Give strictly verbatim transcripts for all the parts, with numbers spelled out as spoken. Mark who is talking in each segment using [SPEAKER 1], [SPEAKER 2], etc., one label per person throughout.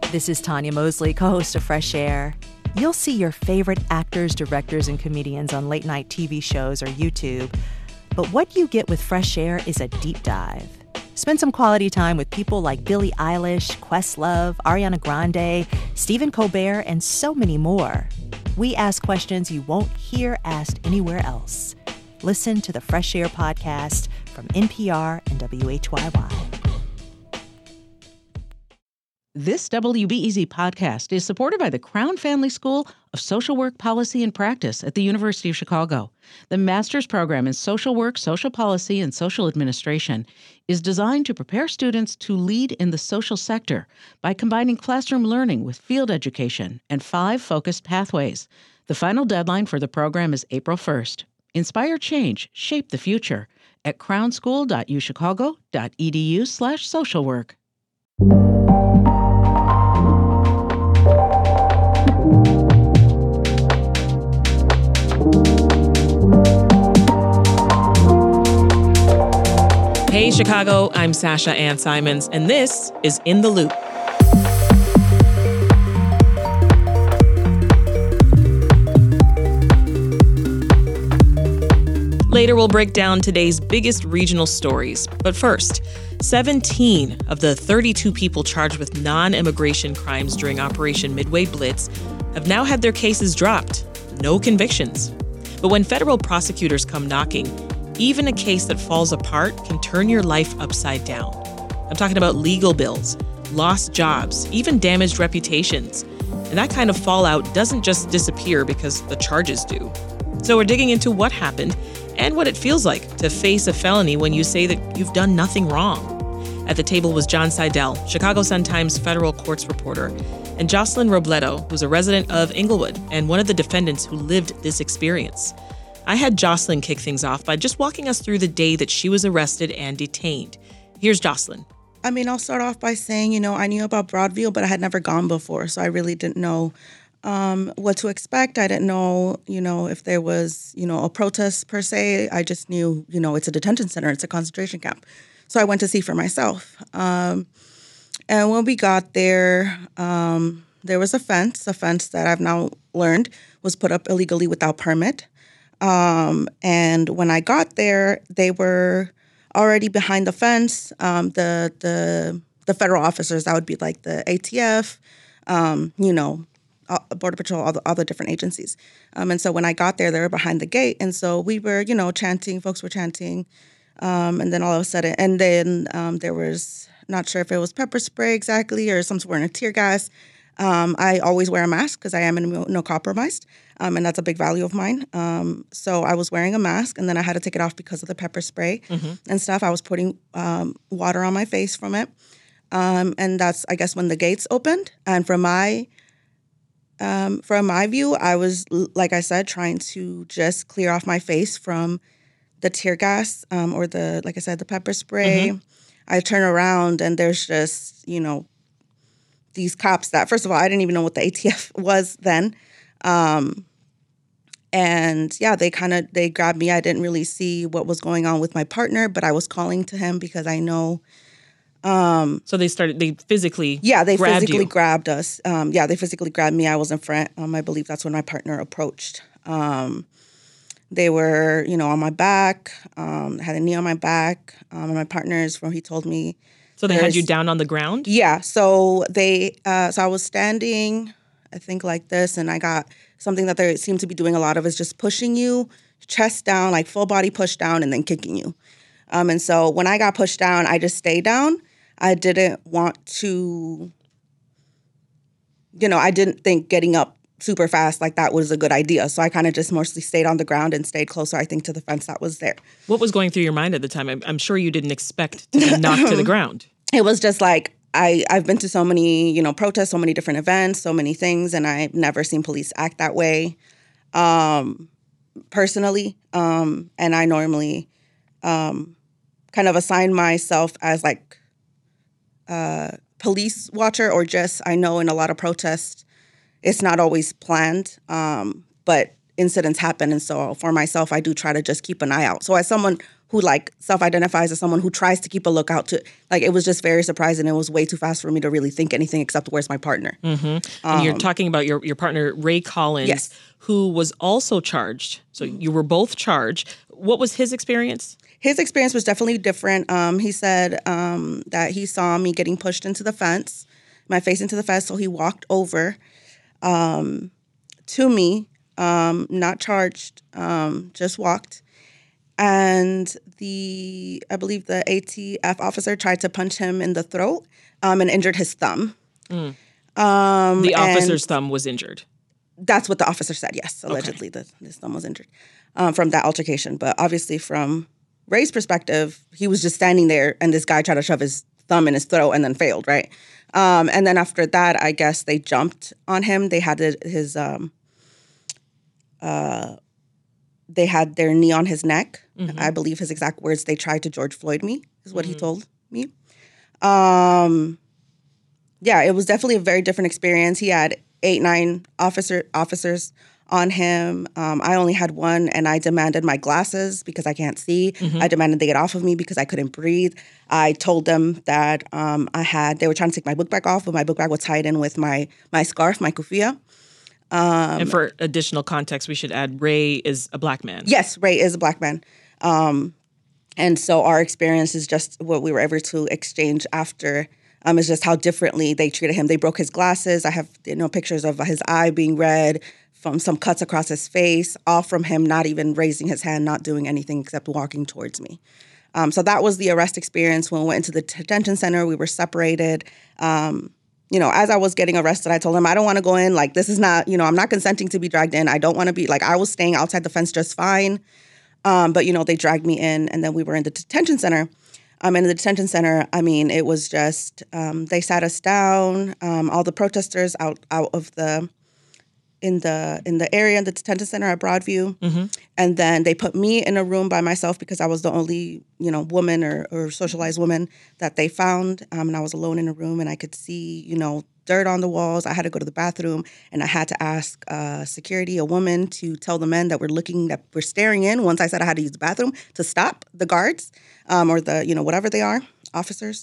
[SPEAKER 1] This is Tanya Mosley, co-host of Fresh Air. You'll see your favorite actors, directors, and comedians on late-night T V shows or YouTube. But what you get with Fresh Air is a deep dive. Spend some quality time with people like Billie Eilish, Questlove, Ariana Grande, Stephen Colbert, and so many more. We ask questions you won't hear asked anywhere else. Listen to the Fresh Air podcast from N P R and W H Y Y.
[SPEAKER 2] This W B E Z podcast is supported by the Crown Family School of Social Work Policy and Practice at the University of Chicago. The master's program in social work, social policy, and social administration is designed to prepare students to lead in the social sector by combining classroom learning with field education and five focused pathways. The final deadline for the program is April first. Inspire change, shape the future at crownschool.uchicago.edu slash social work.
[SPEAKER 3] Hey Chicago, I'm Sasha Ann Simons, and this is In the Loop. Later, we'll break down today's biggest regional stories. But first, seventeen of the thirty-two people charged with non-immigration crimes during Operation Midway Blitz have now had their cases dropped. No convictions. But when federal prosecutors come knocking, even a case that falls apart can turn your life upside down. I'm talking about legal bills, lost jobs, even damaged reputations. And that kind of fallout doesn't just disappear because the charges do. So we're digging into what happened and what it feels like to face a felony when you say that you've done nothing wrong. At the table was John Seidel, Chicago Sun-Times federal courts reporter, and Jocelyn Robledo, who's a resident of Inglewood and one of the defendants who lived this experience. I had Jocelyn kick things off by just walking us through the day that she was arrested and detained. Here's Jocelyn.
[SPEAKER 4] I mean, I'll start off by saying, you know, I knew about Broadview, but I had never gone before, so I really didn't know um, what to expect. I didn't know, you know, if there was, you know, a protest per se. I just knew, you know, it's a detention center, it's a concentration camp. So I went to see for myself. Um, and when we got there, um, there was a fence, a fence that I've now learned was put up illegally without permit. Um, and when I got there, they were already behind the fence. Um, the the the federal officers, that would be like the A T F, um, you know, Border Patrol, all the other different agencies. Um, and so when I got there, they were behind the gate. And so we were, you know, chanting, folks were chanting. Um, and then all of a sudden, and then um, there was, not sure if it was pepper spray exactly or some sort of tear gas. Um, I always wear a mask because I am immunocompromised, um, and that's a big value of mine. Um, so I was wearing a mask, and then I had to take it off because of the pepper spray mm-hmm. and stuff. I was putting um, water on my face from it, um, and that's, I guess, when the gates opened. And from my um, from my view, I was, like I said, trying to just clear off my face from the tear gas um, or the, like I said, the pepper spray. Mm-hmm. I turn around, and there's just, you know, these cops that, first of all, I didn't even know what the A T F was then. Um, and yeah, they kind of, they grabbed me. I didn't really see what was going on with my partner, but I was calling to him because I know. Um,
[SPEAKER 3] so they started, they physically
[SPEAKER 4] Yeah, they
[SPEAKER 3] grabbed
[SPEAKER 4] physically
[SPEAKER 3] you.
[SPEAKER 4] grabbed us. Um, yeah, they physically grabbed me. I was in front. Um, I believe that's when my partner approached. Um, they were, you know, on my back, um, had a knee on my back. Um, and my partner's from, he told me,
[SPEAKER 3] So they had you down on the ground?
[SPEAKER 4] Yeah. So they, uh, so I was standing, I think like this, and I got something that they seem to be doing a lot of is just pushing you, chest down, like full body push down, and then kicking you. Um, and so when I got pushed down, I just stayed down. I didn't want to, you know, I didn't think getting up super fast like that was a good idea. So I kind of just mostly stayed on the ground and stayed closer, I think, to the fence that was there.
[SPEAKER 3] What was going through your mind at the time? I'm, I'm sure you didn't expect to be knocked to the ground.
[SPEAKER 4] It was just like, I, I've been to so many, you know, protests, so many different events, so many things, and I've never seen police act that way um, personally. Um, and I normally um, kind of assign myself as like a police watcher, or just, I know in a lot of protests, it's not always planned, um, but incidents happen. And so for myself, I do try to just keep an eye out. So as someone who like self-identifies as someone who tries to keep a lookout to, like, it was just very surprising. It was way too fast for me to really think anything except where's my partner.
[SPEAKER 3] Mm-hmm. And
[SPEAKER 4] Um,
[SPEAKER 3] you're talking about your, your partner, Ray Collins,
[SPEAKER 4] Yes.
[SPEAKER 3] who was also charged. So you were both charged. What was his experience?
[SPEAKER 4] His experience was definitely different. Um, he said um, that he saw me getting pushed into the fence, my face into the fence, so he walked over um, to me, um, not charged, um, just walked. And the, I believe the A T F officer tried to punch him in the throat um, and injured his thumb.
[SPEAKER 3] Mm.
[SPEAKER 4] Um,
[SPEAKER 3] The officer's
[SPEAKER 4] and
[SPEAKER 3] thumb was injured.
[SPEAKER 4] That's what the officer said, yes. Allegedly, the, his thumb was injured um, from that altercation. But obviously from Ray's perspective, he was just standing there and this guy tried to shove his thumb in his throat and then failed, right? Um, and then after that, I guess they jumped on him. They had his, um, uh, they had their knee on his neck. Mm-hmm. I believe his exact words, they tried to George Floyd me, is what mm-hmm. he told me. Um, yeah, it was definitely a very different experience. He had eight, nine officer officers on him. Um, I only had one, and I demanded my glasses because I can't see. Mm-hmm. I demanded they get off of me because I couldn't breathe. I told them that um, I had, they were trying to take my book bag off, but my book bag was tied in with my my scarf, my kufiya. Um,
[SPEAKER 3] and for additional context, we should add Ray is a black man.
[SPEAKER 4] Yes, Ray is a black man. Um, and so our experience is just what we were able to exchange after. Um, is just how differently they treated him. They broke his glasses. I have, you know, pictures of his eye being red, from some cuts across his face, all from him not even raising his hand, not doing anything except walking towards me. Um, so that was the arrest experience. When we went into the detention center, we were separated. Um, you know, as I was getting arrested, I told him, I don't want to go in. Like, this is not, you know, I'm not consenting to be dragged in. I don't want to be, like, I was staying outside the fence just fine. Um, but, you know, they dragged me in, and then we were in the detention center. Um, and in the detention center, I mean, it was just, um, they sat us down, um, all the protesters out out of the, in the in the area in the detention center at Broadview. Mm-hmm. And then they put me in a room by myself because I was the only, you know, woman or, or socialized woman that they found. Um, and I was alone in a room, and I could see, you know, dirt on the walls. I had to go to the bathroom, and I had to ask uh, security, a woman, to tell the men that were looking, that were staring in, once I said I had to use the bathroom, to stop the guards um, or the, you know, whatever they are, officers.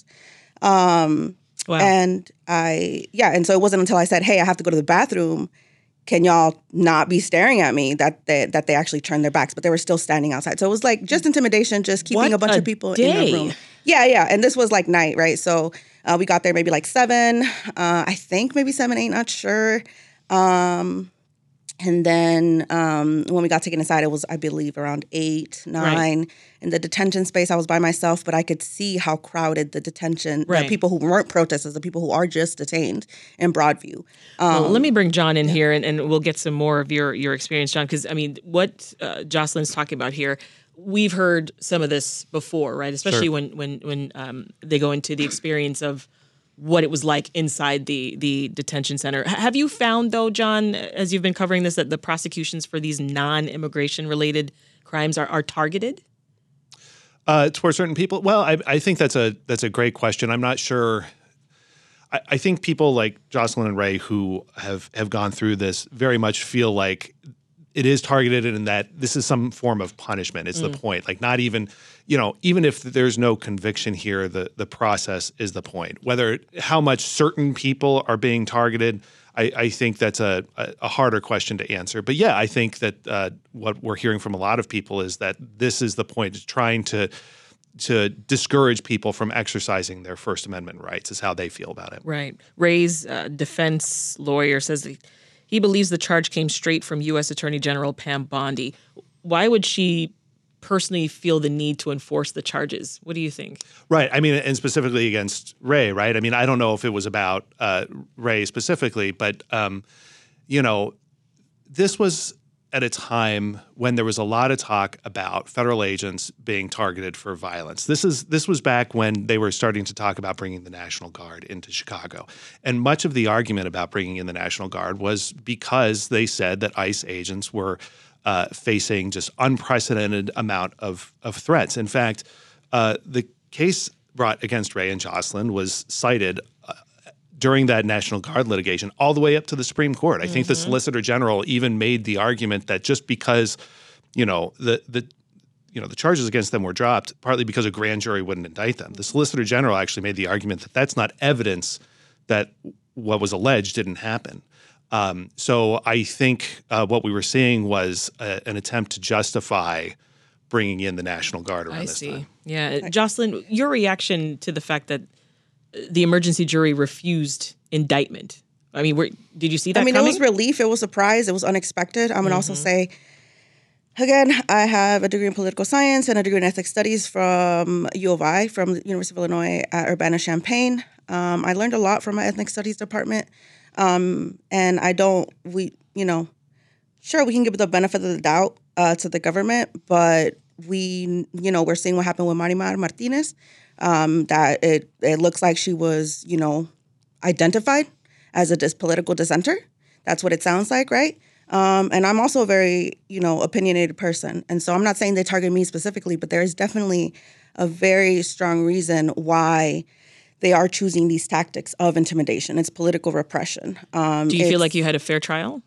[SPEAKER 4] Um, wow. And I, yeah, and so it wasn't until I said, hey, I have to go to the bathroom, can y'all not be staring at me, that they, that they actually turned their backs, but they were still standing outside. So it was like just intimidation, just keeping
[SPEAKER 3] what
[SPEAKER 4] a bunch
[SPEAKER 3] a
[SPEAKER 4] of people
[SPEAKER 3] day.
[SPEAKER 4] in a room. Yeah, yeah. And this was like night, right? So uh, we got there maybe like seven, uh, I think maybe seven, eight, not sure. Um, and then um, when we got taken inside, it was, I believe, around eight, nine. Right. In the detention space, I was by myself, but I could see how crowded the detention, right. the people who weren't protesters, the people who are just detained in Broadview. Um,
[SPEAKER 3] well, let me bring John in yeah. here, and, and we'll get some more of your, your experience, John, because, I mean, what uh, Jocelyn's talking about here, we've heard some of this before, right? Especially sure. when when when um, they go into the experience of what it was like inside the the detention center. H- have you found, though, John, as you've been covering this, that the prosecutions for these non-immigration related crimes are, are targeted?
[SPEAKER 5] Uh, toward certain people? Well, I, I think that's a that's a great question. I'm not sure. I, I think people like Jocelyn and Ray who have, have gone through this very much feel like it is targeted in that this is some form of punishment. It's mm. the point. Like not even, you know, even if there's no conviction here, the the process is the point. Whether how much certain people are being targeted, I, I think that's a, a harder question to answer. But yeah, I think that uh, what we're hearing from a lot of people is that this is the point, is trying to to discourage people from exercising their First Amendment rights is how they feel about it.
[SPEAKER 3] Right. Ray's uh, defense lawyer says that he believes the charge came straight from U S Attorney General Pam Bondi. Why would she personally feel the need to enforce the charges? What do you think?
[SPEAKER 5] Right. I mean, and specifically against Ray, right? I mean, I don't know if it was about uh, Ray specifically, but, um, you know, this was at a time when there was a lot of talk about federal agents being targeted for violence. This is this was back when they were starting to talk about bringing the National Guard into Chicago. And much of the argument about bringing in the National Guard was because they said that ICE agents were uh, facing just unprecedented amount of, of threats. In fact, uh, the case brought against Ray and Jocelyn was cited uh, during that National Guard litigation all the way up to the Supreme Court. I mm-hmm. think the Solicitor General even made the argument that just because, you know, the the you know, the charges against them were dropped partly because a grand jury wouldn't indict them. The Solicitor General actually made the argument that that's not evidence that what was alleged didn't happen. Um, so I think uh, what we were seeing was a, an attempt to justify bringing in the National Guard around
[SPEAKER 3] I
[SPEAKER 5] this
[SPEAKER 3] see.
[SPEAKER 5] time.
[SPEAKER 3] Yeah. Jocelyn, your reaction to the fact that the emergency jury refused indictment. I mean, were, did you see that
[SPEAKER 4] I mean,
[SPEAKER 3] coming?
[SPEAKER 4] it was relief. It was surprise. It was unexpected. I'm going to also say, again, I have a degree in political science and a degree in ethnic studies from U of I, from the University of Illinois at Urbana-Champaign. Um, I learned a lot from my ethnic studies department. Um, and I don't, we, you know, sure, we can give the benefit of the doubt uh, to the government, but we, you know, we're seeing what happened with Marimar Martinez, um, that it, it looks like she was, you know, identified as a dis- political dissenter. That's what it sounds like, right? Um, and I'm also a very, you know, opinionated person. And so I'm not saying they target me specifically, but there is definitely a very strong reason why they are choosing these tactics of intimidation. It's political repression. Um,
[SPEAKER 3] Do you feel like you had a fair trial?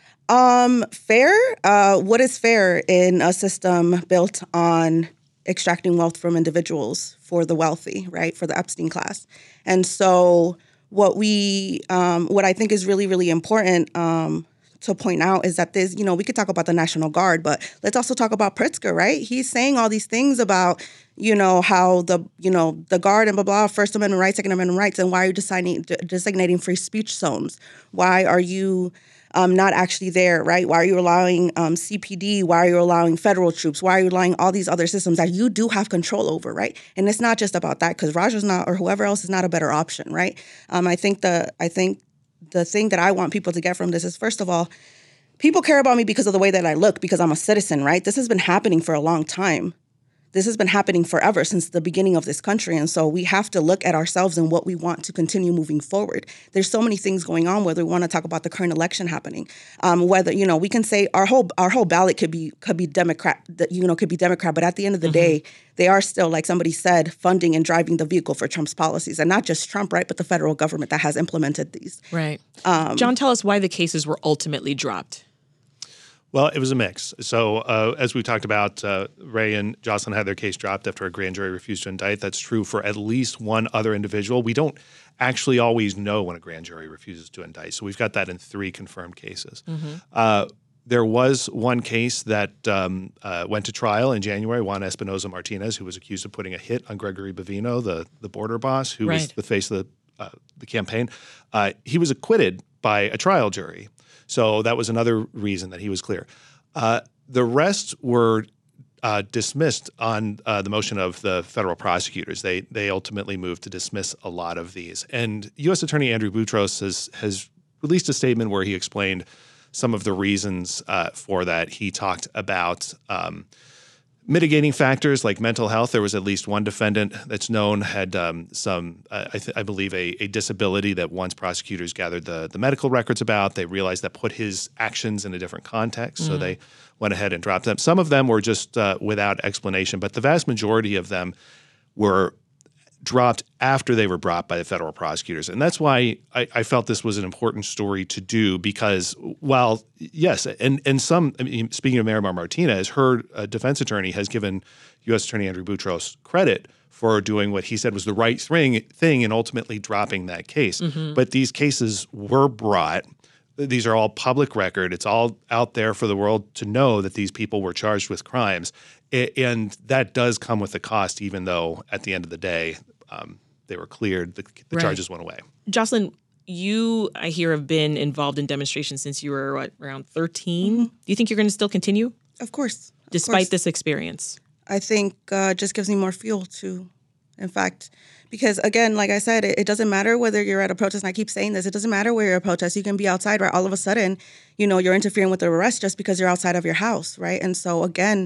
[SPEAKER 4] Um, fair? Uh, what is fair in a system built on extracting wealth from individuals for the wealthy, right? For the Epstein class. And so what we, um, what I think is really, really important um, to point out is that there's, you know, we could talk about the National Guard, but let's also talk about Pritzker, right? He's saying all these things about, you know, how the, you know, the Guard and blah, blah, First Amendment rights, Second Amendment rights, and why are you designing, de- designating free speech zones? Why are you um, not actually there, right? Why are you allowing um, C P D? Why are you allowing federal troops? Why are you allowing all these other systems that you do have control over, right? And it's not just about that, because Raja's not, or whoever else is not a better option, right? Um, I think the, I think the thing that I want people to get from this is, first of all, people care about me because of the way that I look, because I'm a citizen, right? This has been happening for a long time. This has been happening forever, since the beginning of this country. And so we have to look at ourselves and what we want to continue moving forward. There's so many things going on, whether we want to talk about the current election happening, um, whether, you know, we can say our whole our whole ballot could be could be Democrat, you know, could be Democrat. But at the end of the mm-hmm. day, they are still, like somebody said, funding and driving the vehicle for Trump's policies. And not just Trump, right, but the federal government that has implemented these.
[SPEAKER 3] Right.
[SPEAKER 4] Um,
[SPEAKER 3] John, tell us why the cases were ultimately dropped.
[SPEAKER 5] Well, it was a mix. So uh, as we talked about, uh, Ray and Jocelyn had their case dropped after a grand jury refused to indict. That's true for at least one other individual. We don't actually always know when a grand jury refuses to indict. So we've got that in three confirmed cases. Mm-hmm. Uh, there was one case that um, uh, went to trial in January, Juan Espinoza Martinez, who was accused of putting a hit on Gregory Bovino, the, the border boss, who right. was the face of the, uh, the campaign. Uh, he was acquitted by a trial jury. So that was another reason that he was clear. Uh, the rest were uh, dismissed on uh, the motion of the federal prosecutors. They they ultimately moved to dismiss a lot of these. And U S Attorney Andrew Boutros has, has released a statement where he explained some of the reasons uh, for that. He talked about um, mitigating factors like mental health. There was at least one defendant that's known had um, some, uh, I, th- I believe, a, a disability that once prosecutors gathered the, the medical records about, they realized that put his actions in a different context. Mm-hmm. So they went ahead and dropped them. Some of them were just uh, without explanation, but the vast majority of them were dropped after they were brought by the federal prosecutors. And that's why I, I felt this was an important story to do, because while, yes, and, and some, I mean, speaking of Marimar Martinez, her uh, defense attorney has given U S Attorney Andrew Boutros credit for doing what he said was the right thing, thing and ultimately dropping that case. Mm-hmm. But these cases were brought. These are all public record. It's all out there for the world to know that these people were charged with crimes. And that does come with a cost, even though at the end of the day, um, they were cleared. The, the
[SPEAKER 3] right.
[SPEAKER 5] charges went away.
[SPEAKER 3] Jocelyn, you, I hear, have been involved in demonstrations since you were, what, around thirteen? Mm-hmm. Do you think you're going to still continue?
[SPEAKER 4] Of course.
[SPEAKER 3] Despite
[SPEAKER 4] of course.
[SPEAKER 3] this experience?
[SPEAKER 4] I think uh, it just gives me more fuel to, in fact, because, again, like I said, it, it doesn't matter whether you're at a protest, and I keep saying this, it doesn't matter where you're at a protest. You can be outside, right? All of a sudden, you know, you're interfering with the arrest just because you're outside of your house, right? And so, again,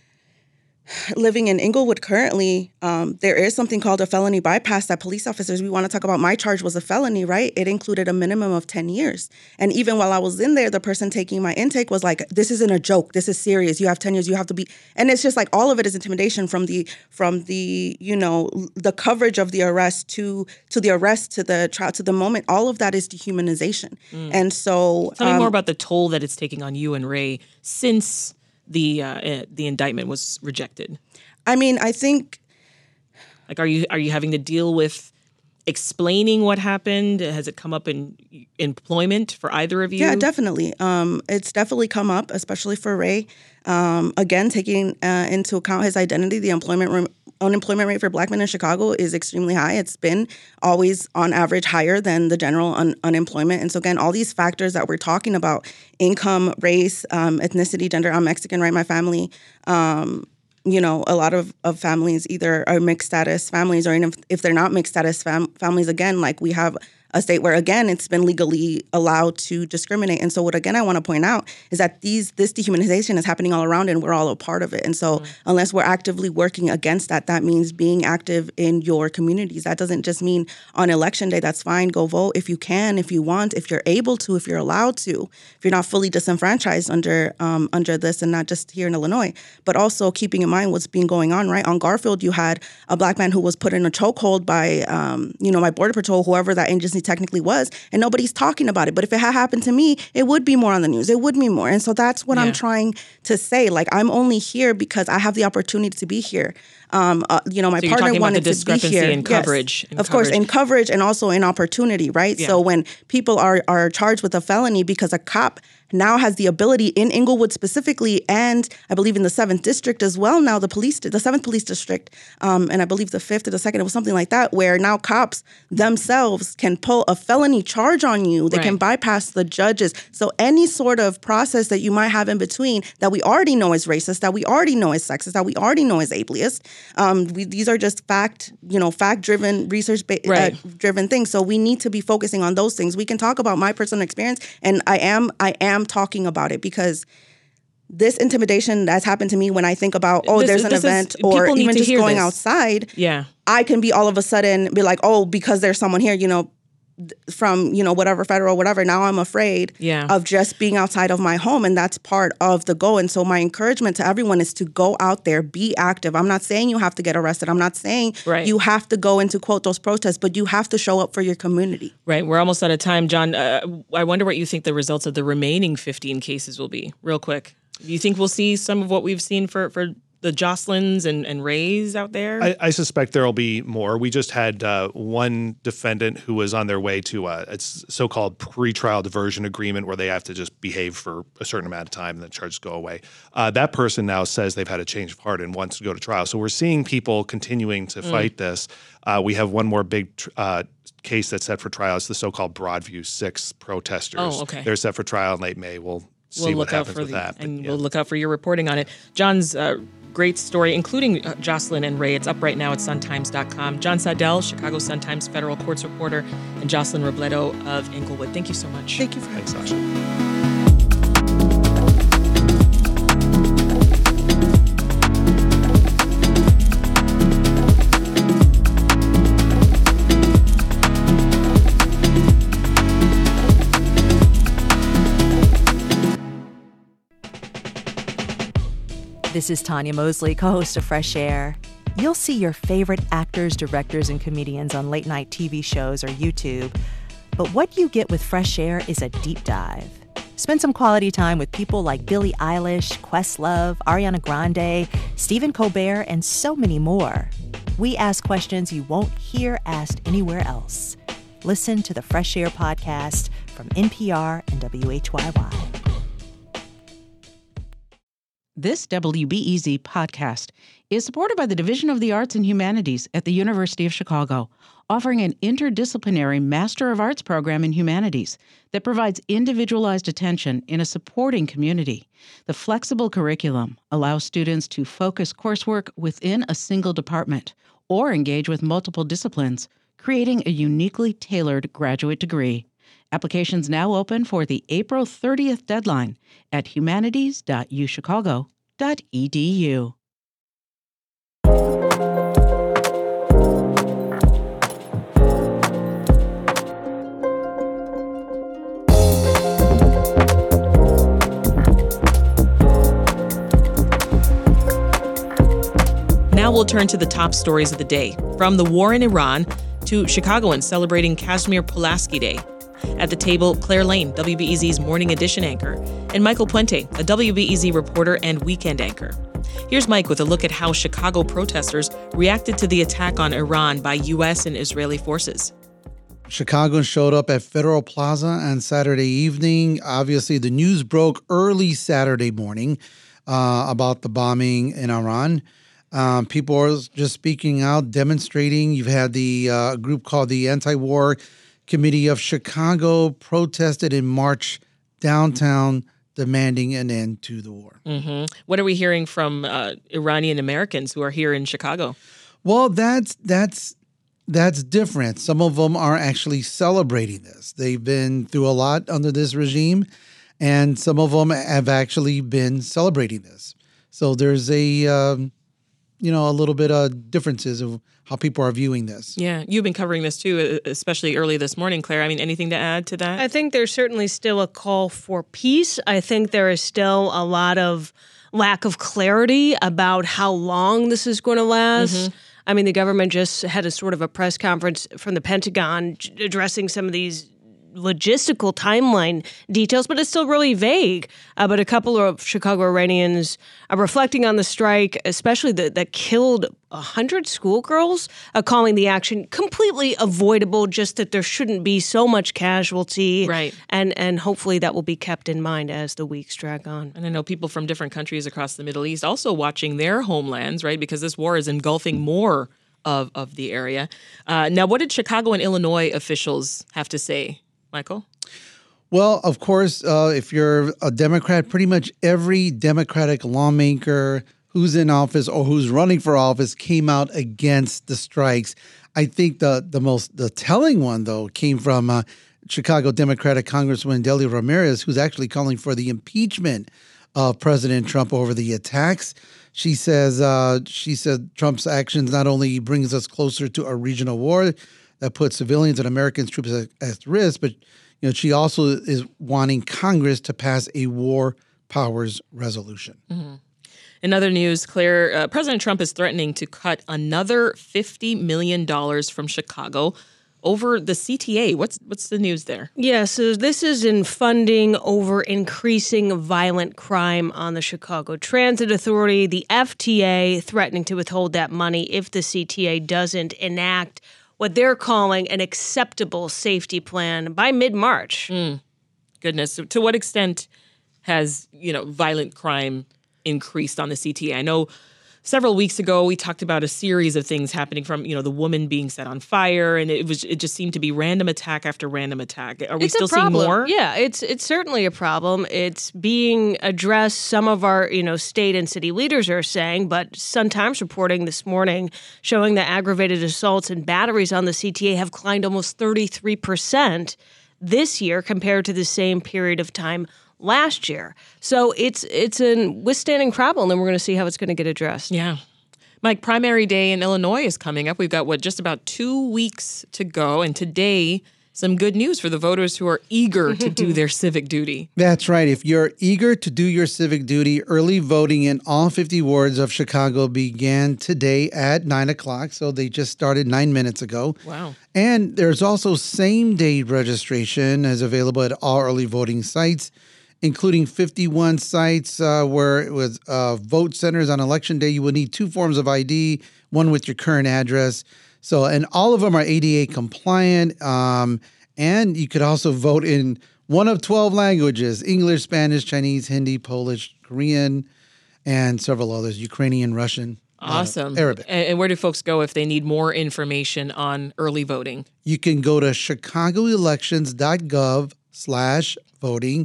[SPEAKER 4] living in Inglewood currently, um, there is something called a felony bypass that police officers, we want to talk about. My charge was a felony, right? It included a minimum of ten years. And even while I was in there, the person taking my intake was like, this isn't a joke. This is serious. You have ten years. You have to be. And it's just like all of it is intimidation, from the, from the, you know, the coverage of the arrest to, to the arrest, to the trial, to the moment. All of that is dehumanization. Mm. And so.
[SPEAKER 3] Tell me
[SPEAKER 4] um,
[SPEAKER 3] more about the toll that it's taking on you and Ray since the uh, the indictment was rejected?
[SPEAKER 4] I mean, I think.
[SPEAKER 3] Like, are you are you having to deal with explaining what happened? Has it come up in employment for either of you?
[SPEAKER 4] Yeah, definitely. Um, it's definitely come up, especially for Ray. Um, again, taking uh, into account his identity, the employment re- unemployment rate for Black men in Chicago is extremely high. It's been always, on average, higher than the general un- unemployment. And so, again, all these factors that we're talking about, income, race, um, ethnicity, gender, I'm Mexican, right? My family, um, you know, a lot of, of families either are mixed status families, or if, if they're not mixed status fam- families, again, like we have a state where, again, it's been legally allowed to discriminate. And so what, again, I want to point out is that these this dehumanization is happening all around, and we're all a part of it. And so mm-hmm. unless we're actively working against that, that means being active in your communities. That doesn't just mean on election day. That's fine. Go vote if you can, if you want, if you're able to, if you're allowed to, if you're not fully disenfranchised under um, under this, and not just here in Illinois, but also keeping in mind what's been going on, right? On Garfield, you had a Black man who was put in a chokehold by, um, you know, by Border Patrol, whoever that agency technically was, and nobody's talking about it. But if it had happened to me, it would be more on the news. It would be more. And so that's what yeah. I'm trying to say. Like, I'm only here because I have the opportunity to be here. Um, uh, you know, my
[SPEAKER 3] so
[SPEAKER 4] partner wanted
[SPEAKER 3] to be here.
[SPEAKER 4] In
[SPEAKER 3] coverage,
[SPEAKER 4] yes,
[SPEAKER 3] in
[SPEAKER 4] of
[SPEAKER 3] coverage.
[SPEAKER 4] course, in coverage and also in opportunity, right? Yeah. So when people are are charged with a felony because a cop now has the ability in Inglewood specifically, and I believe in the seventh district as well. Now the police, the seventh police district, um, and I believe the fifth or the second, it was something like that, where now cops themselves can pull a felony charge on you. They right. can bypass the judges. So any sort of process that you might have in between that we already know is racist, that we already know is sexist, that we already know is ableist. Um, we, these are just fact, you know, fact-driven, research-driven
[SPEAKER 3] right.
[SPEAKER 4] uh, things. So we need to be focusing on those things. We can talk about my personal experience, and I am, I am talking about it because this intimidation that's happened to me when I think about, oh,
[SPEAKER 3] this,
[SPEAKER 4] there's an
[SPEAKER 3] this
[SPEAKER 4] event,
[SPEAKER 3] is,
[SPEAKER 4] or even just going
[SPEAKER 3] this.
[SPEAKER 4] outside.
[SPEAKER 3] Yeah,
[SPEAKER 4] I can be all of a sudden be like, oh, because there's someone here, you know, from, you know, whatever federal, whatever. Now I'm afraid
[SPEAKER 3] yeah.
[SPEAKER 4] of just being outside of my home. And that's part of the goal. And so my encouragement to everyone is to go out there, be active. I'm not saying you have to get arrested. I'm not saying
[SPEAKER 3] right.
[SPEAKER 4] you have to go into, quote, those protests, but you have to show up for your community.
[SPEAKER 3] Right. We're almost out of time. John, uh, I wonder what you think the results of the remaining fifteen cases will be, real quick. Do you think we'll see some of what we've seen for, for the Jocelyn's and, and Rays out there?
[SPEAKER 5] I, I suspect there will be more. We just had uh, one defendant who was on their way to a it's so-called pretrial diversion agreement where they have to just behave for a certain amount of time and the charges go away. Uh, that person now says they've had a change of heart and wants to go to trial. So we're seeing people continuing to mm. fight this. Uh, we have one more big tr- uh, case that's set for trial. It's the so-called Broadview Six protesters.
[SPEAKER 3] Oh, okay.
[SPEAKER 5] They're set for trial in late May. We'll see
[SPEAKER 3] we'll
[SPEAKER 5] what happens with
[SPEAKER 3] the,
[SPEAKER 5] that. But,
[SPEAKER 3] and
[SPEAKER 5] yeah.
[SPEAKER 3] we'll look out for your reporting on it. John's uh, great story, including uh, Jocelyn and Ray. It's up right now at sun times dot com. John Saddell, Chicago Sun-Times federal courts reporter, and Jocelyn Robledo of Inglewood. Thank you so much.
[SPEAKER 4] Thank you for having me.
[SPEAKER 5] Thanks, Sasha.
[SPEAKER 1] This is Tanya Mosley, co-host of Fresh Air. You'll see your favorite actors, directors, and comedians on late-night T V shows or YouTube. But what you get with Fresh Air is a deep dive. Spend some quality time with people like Billie Eilish, Questlove, Ariana Grande, Stephen Colbert, and so many more. We ask questions you won't hear asked anywhere else. Listen to the Fresh Air podcast from N P R and W H Y Y.
[SPEAKER 2] This W B E Z podcast is supported by the Division of the Arts and Humanities at the University of Chicago, offering an interdisciplinary Master of Arts program in humanities that provides individualized attention in a supporting community. The flexible curriculum allows students to focus coursework within a single department or engage with multiple disciplines, creating a uniquely tailored graduate degree. Applications now open for the April thirtieth deadline at humanities dot u chicago dot e d u.
[SPEAKER 3] Now we'll turn to the top stories of the day, from the war in Iran to Chicagoans celebrating Kazimir Pulaski Day. At the table, Claire Lane, W B E Z's Morning Edition anchor, and Michael Puente, a W B E Z reporter and weekend anchor. Here's Mike with a look at how Chicago protesters reacted to the attack on Iran by U S and Israeli forces.
[SPEAKER 6] Chicagoans showed up at Federal Plaza on Saturday evening. Obviously, the news broke early Saturday morning uh, about the bombing in Iran. Um, people are just speaking out, demonstrating. You've had the uh, group called the Anti-War Committee of Chicago protested in March downtown, demanding an end to the war.
[SPEAKER 3] Mm-hmm. What are we hearing from uh, Iranian Americans who are here in Chicago?
[SPEAKER 6] Well, that's that's that's different. Some of them are actually celebrating this. They've been through a lot under this regime, and some of them have actually been celebrating this. So there's a um, you know, a little bit of differences of how people are viewing this.
[SPEAKER 3] Yeah, you've been covering this too, especially early this morning, Claire. I mean, anything to add to that?
[SPEAKER 7] I think there's certainly still a call for peace. I think there is still a lot of lack of clarity about how long this is going to last. Mm-hmm. I mean, the government just had a sort of a press conference from the Pentagon addressing some of these logistical timeline details, but it's still really vague. Uh, but a couple of Chicago Iranians are reflecting on the strike, especially the, that killed one hundred schoolgirls, uh, calling the action completely avoidable, just that there shouldn't be so much casualty.
[SPEAKER 3] Right.
[SPEAKER 7] And, and hopefully that will be kept in mind as the weeks drag on.
[SPEAKER 3] And I know people from different countries across the Middle East also watching their homelands, right, because this war is engulfing more of, of the area. Uh, now, what did Chicago and Illinois officials have to say, Michael?
[SPEAKER 6] Well, of course, uh, if you're a Democrat, pretty much every Democratic lawmaker who's in office or who's running for office came out against the strikes. I think the the most the telling one, though, came from uh, Chicago Democratic Congresswoman Delia Ramirez, who's actually calling for the impeachment of President Trump over the attacks. She says uh, she said Trump's actions not only brings us closer to a regional war that puts civilians and American troops at, at risk, but you know, she also is wanting Congress to pass a war powers resolution.
[SPEAKER 3] Mm-hmm. In other news, Claire, uh, President Trump is threatening to cut another fifty million dollars from Chicago over the C T A. What's what's the news there?
[SPEAKER 7] Yeah, so this is in funding over increasing violent crime on the Chicago Transit Authority. The F T A threatening to withhold that money if the C T A doesn't enact what they're calling an acceptable safety plan by mid-March.
[SPEAKER 3] Mm, goodness. So to what extent has, you know, violent crime increased on the C T A? I know several weeks ago we talked about a series of things happening, from, you know, the woman being set on fire, and it was it just seemed to be random attack after random attack. Are we
[SPEAKER 7] it's
[SPEAKER 3] still seeing more?
[SPEAKER 7] Yeah, it's it's certainly a problem. It's being addressed. Some of our, you know, state and city leaders are saying, but Sun-Times reporting this morning showing that aggravated assaults and batteries on the C T A have climbed almost thirty-three percent this year compared to the same period of time last year. So it's it's a withstanding problem, and we're going to see how it's going to get addressed.
[SPEAKER 3] Yeah. Mike, primary day in Illinois is coming up. We've got, what, just about two weeks to go. And today, some good news for the voters who are eager to do their civic duty.
[SPEAKER 6] That's right. If you're eager to do your civic duty, early voting in all fifty wards of Chicago began today at nine o'clock. So they just started nine minutes ago.
[SPEAKER 3] Wow.
[SPEAKER 6] And there's also same-day registration is available at all early voting sites, including fifty-one sites uh, where it was uh, vote centers on election day. You will need two forms of I D, one with your current address. So, and all of them are A D A compliant. Um, and you could also vote in one of twelve languages: English, Spanish, Chinese, Hindi, Polish, Korean, and several others, Ukrainian, Russian,
[SPEAKER 3] Awesome.
[SPEAKER 6] uh, Arabic.
[SPEAKER 3] And, and where do folks go if they need more information on early voting?
[SPEAKER 6] You can go to chicagoelections.gov slash voting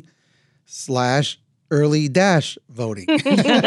[SPEAKER 6] slash early dash voting.
[SPEAKER 7] Wait, let's get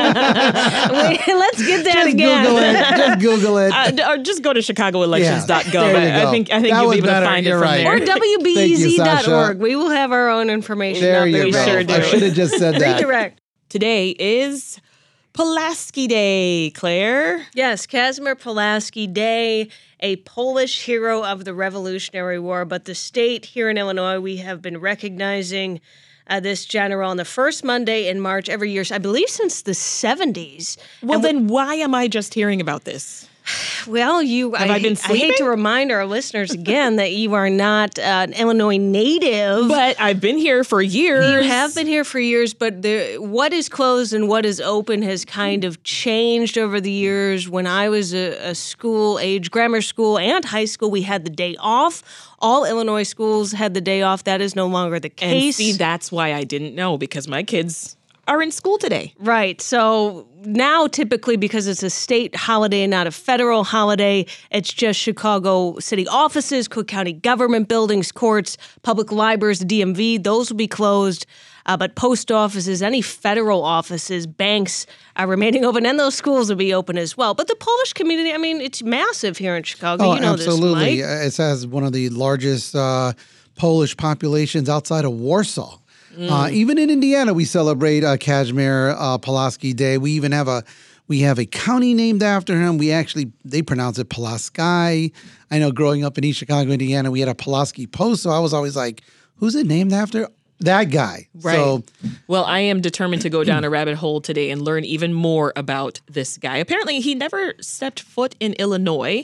[SPEAKER 7] that
[SPEAKER 6] Just
[SPEAKER 7] again.
[SPEAKER 6] Google it. Just Google it.
[SPEAKER 3] Uh, or just go to chicago elections dot gov.
[SPEAKER 6] Yeah, there you
[SPEAKER 3] I, I
[SPEAKER 6] go.
[SPEAKER 3] think I think
[SPEAKER 6] That
[SPEAKER 3] you'll
[SPEAKER 6] was
[SPEAKER 3] be able
[SPEAKER 6] better.
[SPEAKER 3] to find
[SPEAKER 6] You're
[SPEAKER 3] it from
[SPEAKER 6] right.
[SPEAKER 3] there.
[SPEAKER 7] Or W B E Z dot
[SPEAKER 6] Thank you,
[SPEAKER 7] org.
[SPEAKER 6] Sasha.
[SPEAKER 7] We will have our own information
[SPEAKER 6] There
[SPEAKER 7] out
[SPEAKER 6] you
[SPEAKER 7] there.
[SPEAKER 3] We
[SPEAKER 6] go.
[SPEAKER 3] sure do.
[SPEAKER 6] I should have just said that.
[SPEAKER 7] Redirect.
[SPEAKER 3] Today is Pulaski Day, Claire.
[SPEAKER 7] Yes, Casimir Pulaski Day, a Polish hero of the Revolutionary War. But the state here in Illinois, we have been recognizing uh, this general on the first Monday in March every year, I believe since the seventies.
[SPEAKER 3] Well,
[SPEAKER 7] And
[SPEAKER 3] then why am I just hearing about this?
[SPEAKER 7] Well, you.
[SPEAKER 3] Have I, I been
[SPEAKER 7] I hate to
[SPEAKER 3] sleeping?
[SPEAKER 7] remind our listeners again that you are not uh, an Illinois native.
[SPEAKER 3] But I've been here for years.
[SPEAKER 7] You have been here for years, but the, what is closed and what is open has kind of changed over the years. When I was a, a school age, grammar school and high school, we had the day off. All Illinois schools had the day off. That is no longer the case.
[SPEAKER 3] And see, that's why I didn't know, because my kids are in school today.
[SPEAKER 7] Right. So now typically, because it's a state holiday and not a federal holiday, it's just Chicago city offices, Cook County government buildings, courts, public libraries, the D M V, those will be closed. Uh, but post offices, any federal offices, banks are remaining open, and those schools will be open as well. But the Polish community, I mean, it's massive here in Chicago.
[SPEAKER 6] Oh,
[SPEAKER 7] you know
[SPEAKER 6] absolutely.
[SPEAKER 7] this, Mike.
[SPEAKER 6] It has one of the largest uh, Polish populations outside of Warsaw. Mm. Uh, even in Indiana, we celebrate uh, Kazimierz uh, Pulaski Day. We even have a we have a county named after him. We actually they pronounce it Pulaski. I know growing up in East Chicago, Indiana, we had a Pulaski Post, so I was always like, "Who's it named after?" That guy.
[SPEAKER 3] Right.
[SPEAKER 6] So,
[SPEAKER 3] well, I am determined to go down a rabbit hole today and learn even more about this guy. Apparently, he never stepped foot in Illinois,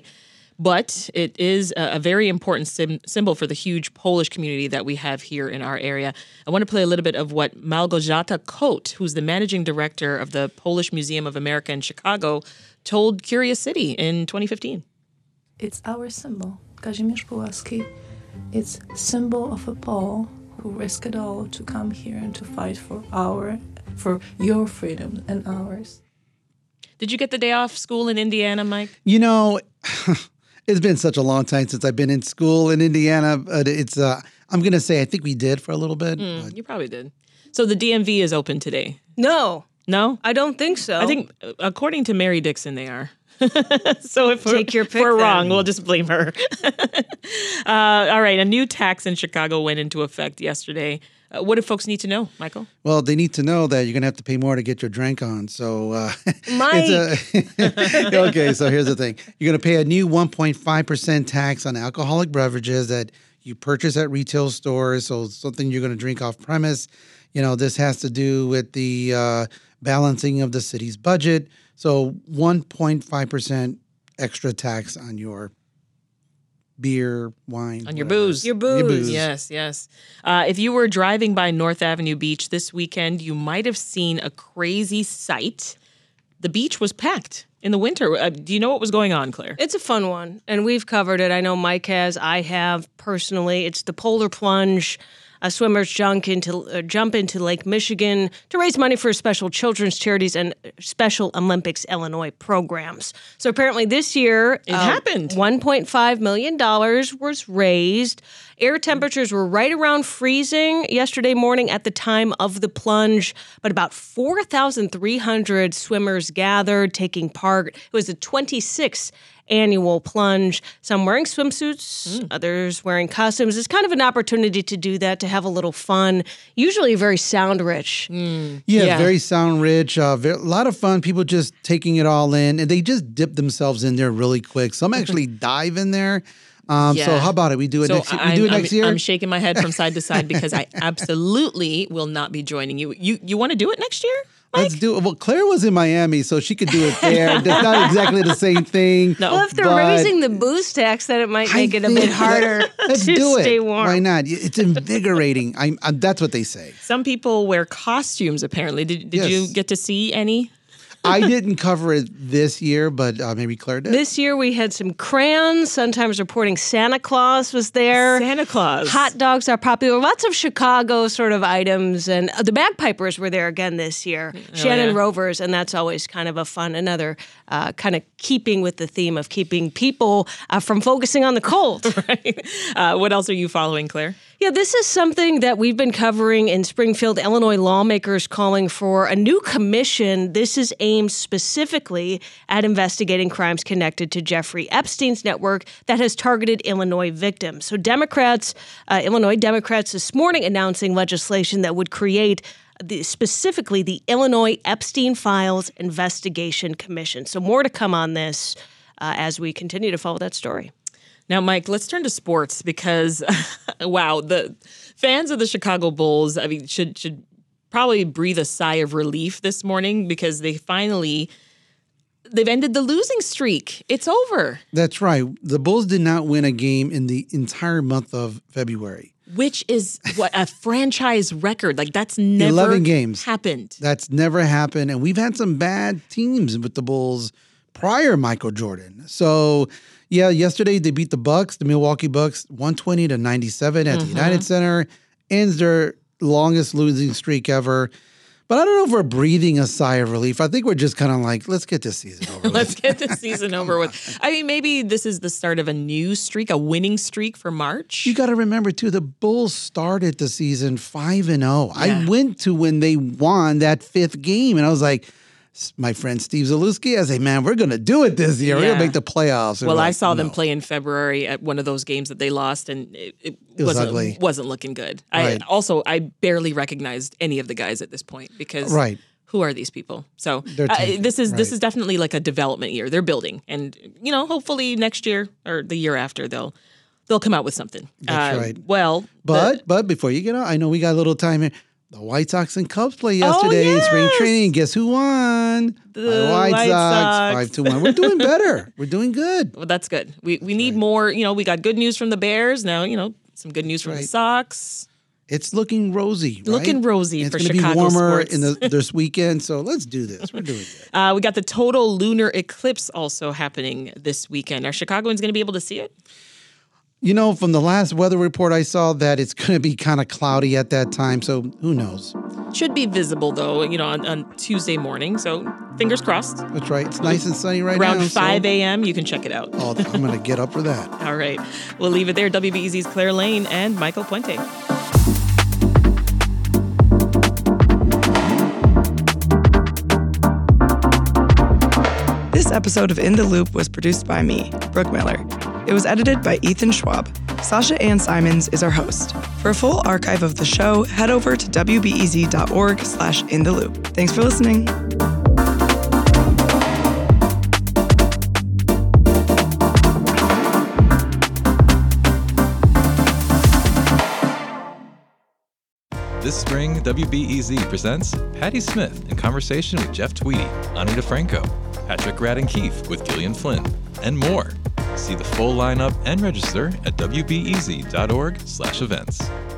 [SPEAKER 3] but it is a, a very important sim- symbol for the huge Polish community that we have here in our area. I want to play a little bit of what Małgorzata Kot, who's the managing director of the Polish Museum of America in Chicago, told Curious City in twenty fifteen.
[SPEAKER 8] It's our symbol, Kazimierz Pulaski. It's symbol of a Pole who risked it all to come here and to fight for our, for your freedom and ours.
[SPEAKER 3] Did you get the day off school in Indiana, Mike?
[SPEAKER 6] you know, it's been such a long time since I've been in school in Indiana. But it's, uh, I'm going to say I think we did for a little bit.
[SPEAKER 3] Mm,
[SPEAKER 6] but.
[SPEAKER 3] you probably did. So the D M V is open today?
[SPEAKER 7] No,
[SPEAKER 3] No?
[SPEAKER 7] I don't think so.
[SPEAKER 3] I think, uh, according to Mary Dixon, they are. So if
[SPEAKER 7] Take
[SPEAKER 3] we're,
[SPEAKER 7] your
[SPEAKER 3] if
[SPEAKER 7] pick,
[SPEAKER 3] we're
[SPEAKER 7] then.
[SPEAKER 3] wrong, we'll just blame her. uh, all right, a new tax in Chicago went into effect yesterday. Uh, what do folks need to know, Michael?
[SPEAKER 6] Well, they need to know that you're going to have to pay more to get your drink on. So, uh,
[SPEAKER 7] Mike.
[SPEAKER 6] it's a, okay, so here's the thing. You're going to pay a new one point five percent tax on alcoholic beverages that you purchase at retail stores. So something you're going to drink off premise. You know, this has to do with the uh, balancing of the city's budget. So one point five percent extra tax on your beer, wine.
[SPEAKER 3] On your
[SPEAKER 6] whatever.
[SPEAKER 3] booze.
[SPEAKER 7] Your booze.
[SPEAKER 3] Yes, yes. Uh, if you were driving by North Avenue Beach this weekend, you might have seen a crazy sight. The beach was packed in the winter. Uh, do you know what was going on, Claire?
[SPEAKER 7] It's a fun one, and we've covered it. I know Mike has. I have personally. It's the Polar Plunge. Uh, swimmers jump into uh, jump into Lake Michigan to raise money for special children's charities and Special Olympics Illinois programs. So apparently this year,
[SPEAKER 3] It happened.
[SPEAKER 7] one point five million dollars was raised. Air temperatures were right around freezing yesterday morning at the time of the plunge, but about four thousand three hundred swimmers gathered, taking part. It was the twenty-sixth annual plunge. Some wearing swimsuits, mm. others wearing costumes. It's kind of an opportunity to do that, to have a little fun. Usually very sound rich.
[SPEAKER 3] Mm.
[SPEAKER 6] Yeah,
[SPEAKER 3] Yeah.
[SPEAKER 6] very sound rich. Uh, very, a lot of fun. People just taking it all in, and they just dip themselves in there really quick. Some actually dive in there. Um, So
[SPEAKER 3] Yeah.
[SPEAKER 6] how about it? We do it
[SPEAKER 3] So
[SPEAKER 6] next. We
[SPEAKER 3] I'm,
[SPEAKER 6] do it
[SPEAKER 3] I'm-
[SPEAKER 6] next year.
[SPEAKER 3] I'm shaking my head from side to side because I absolutely will not be joining you. You you want to do it next year?
[SPEAKER 6] Let's do it. Well, Claire was in Miami, so she could do it there. That's not exactly the same thing.
[SPEAKER 3] No.
[SPEAKER 7] Well, if they're
[SPEAKER 6] but
[SPEAKER 7] raising the booze tax, then it might
[SPEAKER 6] I
[SPEAKER 7] make it a
[SPEAKER 6] think
[SPEAKER 7] bit harder
[SPEAKER 6] that- Let's
[SPEAKER 7] to
[SPEAKER 6] do
[SPEAKER 7] stay
[SPEAKER 6] it.
[SPEAKER 7] warm.
[SPEAKER 6] Why not? It's invigorating. I'm, I'm, that's what they say.
[SPEAKER 3] Some people wear costumes, apparently. Did, did
[SPEAKER 6] Yes.
[SPEAKER 3] you get to see any?
[SPEAKER 6] I didn't cover it this year, but uh, maybe Claire did.
[SPEAKER 7] This year we had some crayons. Sometimes reporting Santa Claus was there.
[SPEAKER 3] Santa Claus.
[SPEAKER 7] Hot dogs are popular. Lots of Chicago sort of items. And uh, the Bagpipers were there again this year. Shannon
[SPEAKER 3] yeah.
[SPEAKER 7] Rovers, and that's always kind of a fun, another uh, kind of keeping with the theme of keeping people uh, from focusing on the cold.
[SPEAKER 3] Right. Uh, what else are you following, Claire?
[SPEAKER 7] Yeah, this is something that we've been covering in Springfield. Illinois lawmakers calling for a new commission. This is aimed specifically at investigating crimes connected to Jeffrey Epstein's network that has targeted Illinois victims. So Democrats, uh, Illinois Democrats this morning announcing legislation that would create the, specifically the Illinois Epstein Files Investigation Commission. So more to come on this uh, as we continue to follow that story.
[SPEAKER 3] Now, Mike, let's turn to sports because, wow, the fans of the Chicago Bulls, I mean, should should probably breathe a sigh of relief this morning because they finally they've ended the losing streak. It's over.
[SPEAKER 6] That's right. The Bulls did not win a game in the entire month of February.
[SPEAKER 3] Which is what a franchise record. Like that's never
[SPEAKER 6] eleven games.
[SPEAKER 3] happened.
[SPEAKER 6] That's never happened. And we've had some bad teams with the Bulls prior Michael Jordan. So, yeah, yesterday they beat the Bucks, the Milwaukee Bucks, one twenty to ninety-seven at mm-hmm. the United Center. Ends their longest losing streak ever. But I don't know if we're breathing a sigh of relief. I think we're just kind of like, let's get this season over with.
[SPEAKER 3] Let's get this season over with. I mean, maybe this is the start of a new streak, a winning streak for March.
[SPEAKER 6] You got to remember, too, the Bulls started the season five and oh. Yeah. I went to when they won that fifth game, and I was like, my friend Steve Zalewski, I say, man, we're going to do it this year. Yeah. We're going to make the playoffs. And
[SPEAKER 3] well,
[SPEAKER 6] like,
[SPEAKER 3] I saw
[SPEAKER 6] no.
[SPEAKER 3] them play in February at one of those games that they lost, and it, it,
[SPEAKER 6] it was
[SPEAKER 3] wasn't,
[SPEAKER 6] ugly.
[SPEAKER 3] wasn't looking good.
[SPEAKER 6] Right.
[SPEAKER 3] I Also, I barely recognized any of the guys at this point because
[SPEAKER 6] right.
[SPEAKER 3] who are these people? So uh, this is
[SPEAKER 6] right.
[SPEAKER 3] this is definitely like a development year. They're building, and you know, hopefully next year or the year after they'll they'll come out with something.
[SPEAKER 6] That's
[SPEAKER 3] uh,
[SPEAKER 6] right.
[SPEAKER 3] Well,
[SPEAKER 6] but
[SPEAKER 3] the,
[SPEAKER 6] but before you get on, I know we got a little time here. The White Sox and Cubs play yesterday
[SPEAKER 3] oh,
[SPEAKER 6] in
[SPEAKER 3] yes.
[SPEAKER 6] spring training. Guess who won?
[SPEAKER 3] The
[SPEAKER 6] the White,
[SPEAKER 3] White
[SPEAKER 6] Sox,
[SPEAKER 3] Sox.
[SPEAKER 6] five to one. We're doing better. We're doing good.
[SPEAKER 3] Well, that's good. We we
[SPEAKER 6] that's
[SPEAKER 3] need
[SPEAKER 6] right.
[SPEAKER 3] more. You know, we got good news from the Bears. Now, you know, some good news from
[SPEAKER 6] right.
[SPEAKER 3] the Sox.
[SPEAKER 6] It's looking rosy, right?
[SPEAKER 3] Looking rosy
[SPEAKER 6] and
[SPEAKER 3] for
[SPEAKER 6] it's
[SPEAKER 3] Chicago
[SPEAKER 6] be warmer
[SPEAKER 3] sports.
[SPEAKER 6] in the, this weekend, so let's do this. We're doing good.
[SPEAKER 3] Uh, we got the total lunar eclipse also happening this weekend. Are Chicagoans going to be able to see it?
[SPEAKER 6] You know, from the last weather report I saw that it's going to be kind of cloudy at that time, so who knows?
[SPEAKER 3] Should be visible, though, you know, on, on Tuesday morning, so fingers crossed.
[SPEAKER 6] That's right. It's nice and sunny right
[SPEAKER 3] Around
[SPEAKER 6] now.
[SPEAKER 3] Around five a.m., so you can check it out.
[SPEAKER 6] Oh, I'm going to get up for that.
[SPEAKER 3] All right. We'll leave it there. W B E Z's Claire Lane and Michael Puente.
[SPEAKER 9] This episode of In the Loop was produced by me, Brooke Miller. It was edited by Ethan Schwab. Sasha Ann Simons is our host. For a full archive of the show, head over to wbez.org slash in the loop. Thanks for listening.
[SPEAKER 10] This spring, W B E Z presents Patti Smith in conversation with Jeff Tweedy, Ani DeFranco, Patrick Radden Keefe with Gillian Flynn, and more. See the full lineup and register at wbez.org slash events.